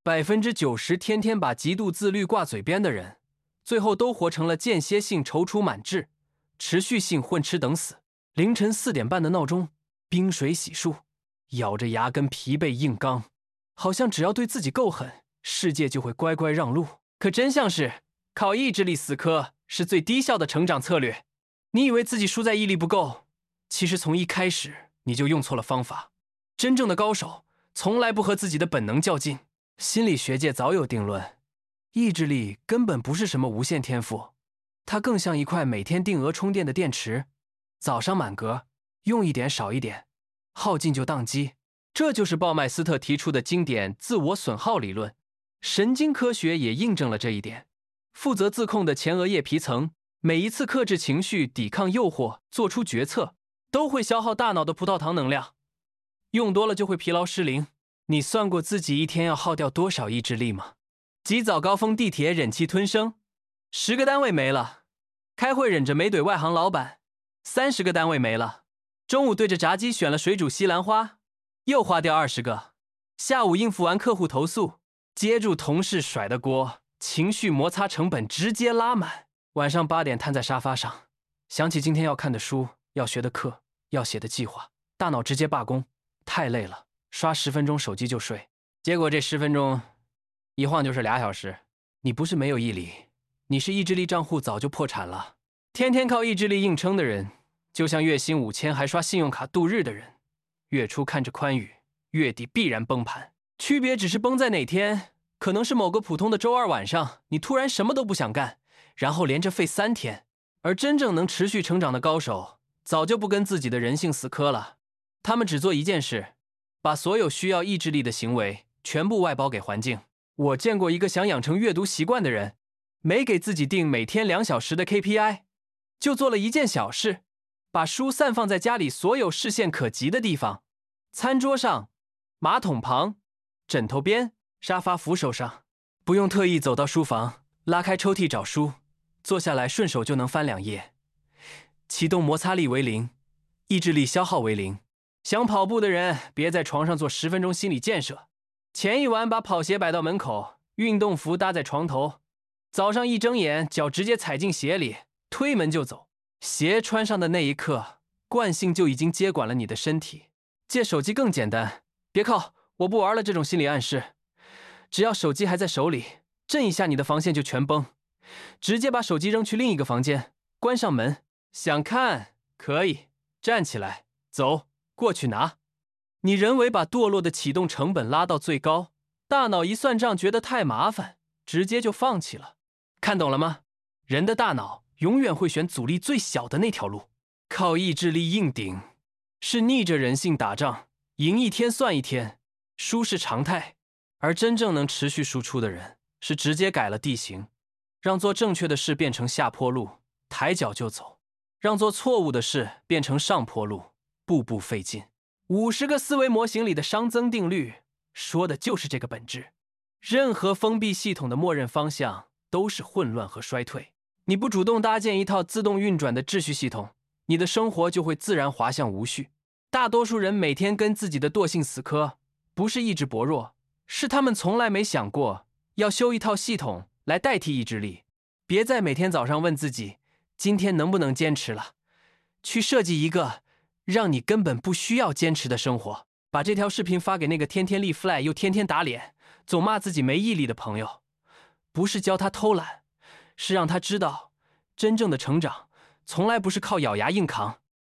90%天天把极度自律挂嘴边的人，最后都活成了间歇性踌躇满志、持续性混吃等死。凌晨4点半的闹钟，冰水洗漱，咬着牙跟疲惫硬刚，好像只要对自己够狠，世界就会乖乖让路。可真相是，靠意志力死磕是最低效的成长策略。你以为自己输在毅力不够，其实从一开始你就用错了方法。真正的高手从来不和自己的本能较劲。心理学界早有定论，意志力根本不是什么无限天赋，它更像一块每天定额充电的电池，早上满格，用一点少一点，耗尽就宕机。这就是鲍麦斯特提出的经典自我损耗理论。神经科学也印证了这一点。负责自控的前额叶皮层，每一次克制情绪、抵抗诱惑、做出决策，都会消耗大脑的葡萄糖能量，用多了就会疲劳失灵。你算过自己一天要耗掉多少意志力吗？挤早高峰地铁忍气吞声，10个单位没了；开会忍着没怼外行老板，30个单位没了；中午对着炸鸡选了水煮西兰花，又花掉20个；下午应付完客户投诉，接住同事甩的锅，情绪摩擦成本直接拉满；晚上8点瘫在沙发上，想起今天要看的书、要学的课、要写的计划，大脑直接罢工，太累了。刷10分钟手机就睡，结果这10分钟一晃就是2小时。你不是没有毅力，你是意志力账户早就破产了。天天靠意志力硬撑的人，就像月薪5000还刷信用卡度日的人，月初看着宽裕，月底必然崩盘。区别只是崩在哪天，可能是某个普通的周二晚上，你突然什么都不想干，然后连着废3天。而真正能持续成长的高手，早就不跟自己的人性死磕了，他们只做一件事，把所有需要意志力的行为全部外包给环境。我见过一个想养成阅读习惯的人，没给自己定每天2小时的 KPI， 就做了一件小事，把书散放在家里所有视线可及的地方，餐桌上、马桶旁、枕头边、沙发扶手上，不用特意走到书房，拉开抽屉找书，坐下来顺手就能翻2页。启动摩擦力为0，意志力消耗为0。想跑步的人，别在床上做10分钟心理建设。前一晚把跑鞋摆到门口，运动服搭在床头，早上一睁眼，脚直接踩进鞋里，推门就走。鞋穿上的那一刻，惯性就已经接管了你的身体。借手机更简单，别靠我不玩了这种心理暗示，只要手机还在手里，震一下你的防线就全崩。直接把手机扔去另一个房间，关上门，想看可以站起来走过去拿。你人为把堕落的启动成本拉到最高，大脑一算账觉得太麻烦，直接就放弃了。看懂了吗？人的大脑永远会选阻力最小的那条路。靠意志力硬顶是逆着人性打仗，赢一天算一天，输是常态。而真正能持续输出的人，是直接改了地形，让做正确的事变成下坡路，抬脚就走；让做错误的事变成上坡路，步步费劲。50个思维模型里的熵增定律说的就是这个本质。任何封闭系统的默认方向都是混乱和衰退。你不主动搭建一套自动运转的秩序系统，你的生活就会自然滑向无序。大多数人每天跟自己的惰性死磕，不是意志薄弱，是他们从来没想过要修一套系统来代替意志力。别再每天早上问自己今天能不能坚持了，去设计一个让你根本不需要坚持的生活。把这条视频发给那个天天立 flag 又天天打脸，总骂自己没毅力的朋友，不是教他偷懒，是让他知道，真正的成长从来不是靠咬牙硬扛，